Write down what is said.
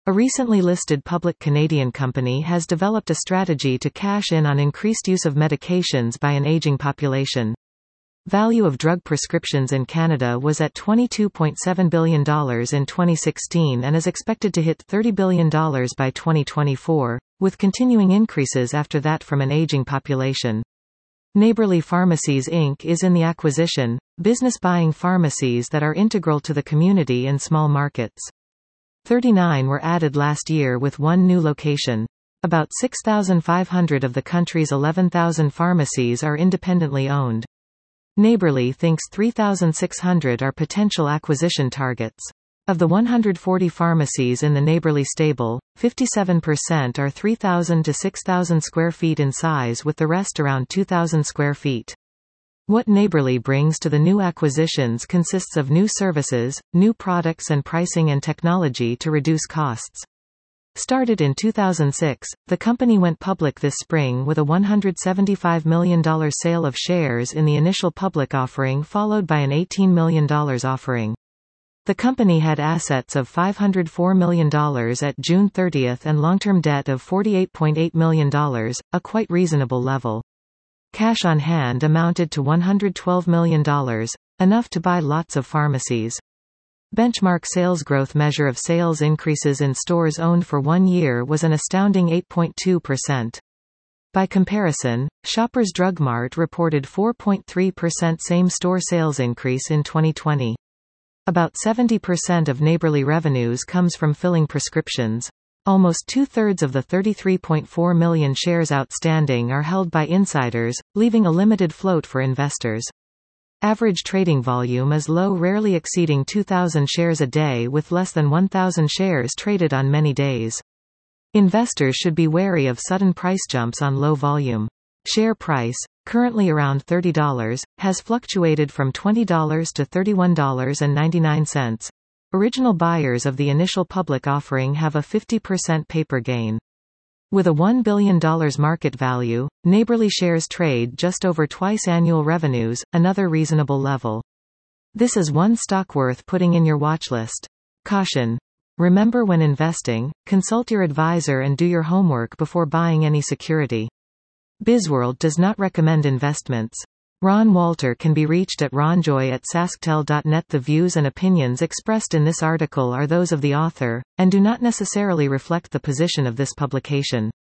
A recently listed public Canadian company has developed a strategy to cash in on increased use of medications by an aging population. Value of drug prescriptions in Canada was at $22.7 billion in 2016 and is expected to hit $30 billion by 2024, with continuing increases after that from an aging population. Neighborly Pharmacies Inc. is in the acquisition, business buying pharmacies that are integral to the community and small markets. 39 were added last year with one new location. About 6,500 of the country's 11,000 pharmacies are independently owned. Neighborly thinks 3,600 are potential acquisition targets. Of the 140 pharmacies in the Neighborly stable, 57% are 3,000 to 6,000 square feet in size, with the rest around 2,000 square feet. What Neighborly brings to the new acquisitions consists of new services, new products and pricing and technology to reduce costs. Started in 2006, the company went public this spring with a $175 million sale of shares in the initial public offering, followed by an $18 million offering. The company had assets of $504 million at June 30 and long-term debt of $48.8 million, a quite reasonable level. Cash on hand amounted to $112 million, enough to buy lots of pharmacies. Benchmark sales growth measure of sales increases in stores owned for 1 year was an astounding 8.2%. By comparison, Shoppers Drug Mart reported 4.3% same-store sales increase in 2020. About 70% of Neighborly revenues comes from filling prescriptions. Almost two-thirds of the 33.4 million shares outstanding are held by insiders, leaving a limited float for investors. Average trading volume is low, rarely exceeding 2,000 shares a day, with less than 1,000 shares traded on many days. Investors should be wary of sudden price jumps on low volume. Share price, currently around $30, has fluctuated from $20 to $31.99. Original buyers of the initial public offering have a 50% paper gain. With a $1 billion market value, Neighborly shares trade just over twice annual revenues, another reasonable level. This is one stock worth putting in your watch list. Caution. Remember, when investing, consult your advisor and do your homework before buying any security. BizWorld does not recommend investments. Ron Walter can be reached at ronjoy@sasktel.net. The views and opinions expressed in this article are those of the author, and do not necessarily reflect the position of this publication.